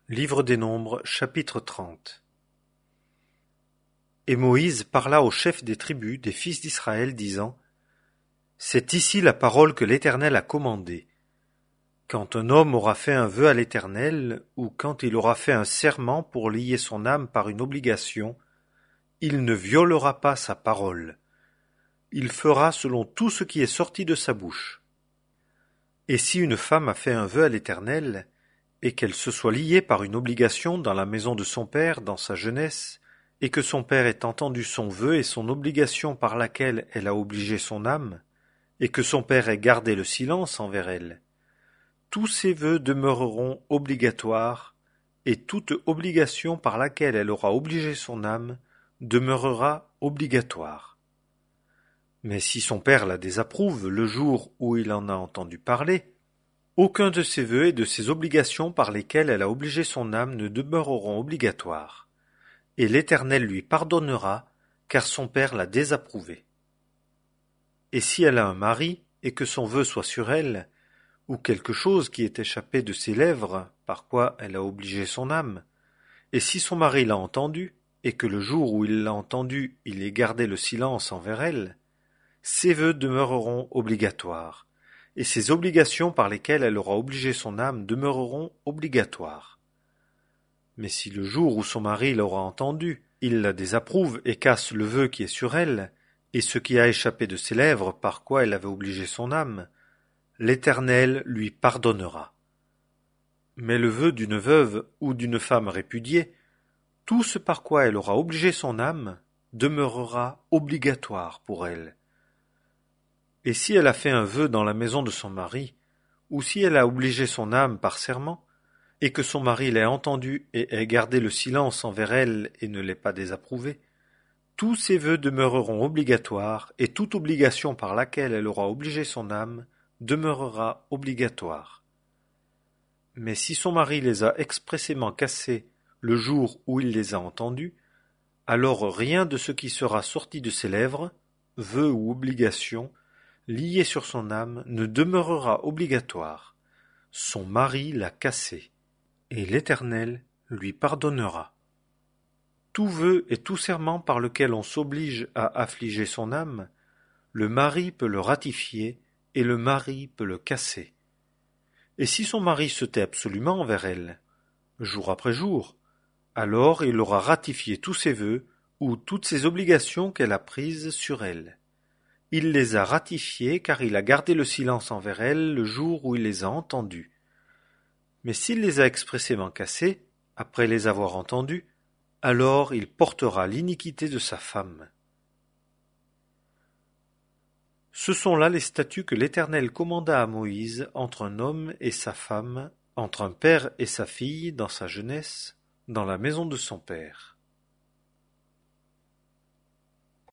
Livre des Nombres, chapitre 30. Et Moïse parla aux chefs des tribus des fils d'Israël, disant: C'est ici la parole que l'Éternel a commandée. Quand un homme aura fait un vœu à l'Éternel, ou quand il aura fait un serment pour lier son âme par une obligation, il ne violera pas sa parole. Il fera selon tout ce qui est sorti de sa bouche. Et si une femme a fait un vœu à l'Éternel, et qu'elle se soit liée par une obligation dans la maison de son père dans sa jeunesse, et que son père ait entendu son vœu et son obligation par laquelle elle a obligé son âme, et que son père ait gardé le silence envers elle, tous ces vœux demeureront obligatoires, et toute obligation par laquelle elle aura obligé son âme demeurera obligatoire. Mais si son père la désapprouve le jour où il en a entendu parler, aucun de ses vœux et de ses obligations par lesquelles elle a obligé son âme ne demeureront obligatoires, et l'Éternel lui pardonnera, car son père l'a désapprouvé. Et si elle a un mari, et que son vœu soit sur elle, ou quelque chose qui est échappé de ses lèvres, par quoi elle a obligé son âme, et si son mari l'a entendu, et que le jour où il l'a entendu, il ait gardé le silence envers elle, ses vœux demeureront obligatoires, et ses obligations par lesquelles elle aura obligé son âme demeureront obligatoires. Mais si le jour où son mari l'aura entendue, il la désapprouve et casse le vœu qui est sur elle, et ce qui a échappé de ses lèvres par quoi elle avait obligé son âme, l'Éternel lui pardonnera. Mais le vœu d'une veuve ou d'une femme répudiée, tout ce par quoi elle aura obligé son âme, demeurera obligatoire pour elle. Et si elle a fait un vœu dans la maison de son mari, ou si elle a obligé son âme par serment, et que son mari l'ait entendu et ait gardé le silence envers elle et ne l'ait pas désapprouvé, tous ces vœux demeureront obligatoires, et toute obligation par laquelle elle aura obligé son âme demeurera obligatoire. Mais si son mari les a expressément cassés le jour où il les a entendus, alors rien de ce qui sera sorti de ses lèvres, vœu ou obligation, lié sur son âme, ne demeurera obligatoire. Son mari l'a cassé, et l'Éternel lui pardonnera. Tout vœu et tout serment par lequel on s'oblige à affliger son âme, le mari peut le ratifier et le mari peut le casser. Et si son mari se tait absolument envers elle, jour après jour, alors il aura ratifié tous ses vœux ou toutes ses obligations qu'elle a prises sur elle. Il les a ratifiés car il a gardé le silence envers elle le jour où il les a entendus. Mais s'il les a expressément cassés, après les avoir entendus, alors il portera l'iniquité de sa femme. Ce sont là les statuts que l'Éternel commanda à Moïse entre un homme et sa femme, entre un père et sa fille dans sa jeunesse, dans la maison de son père.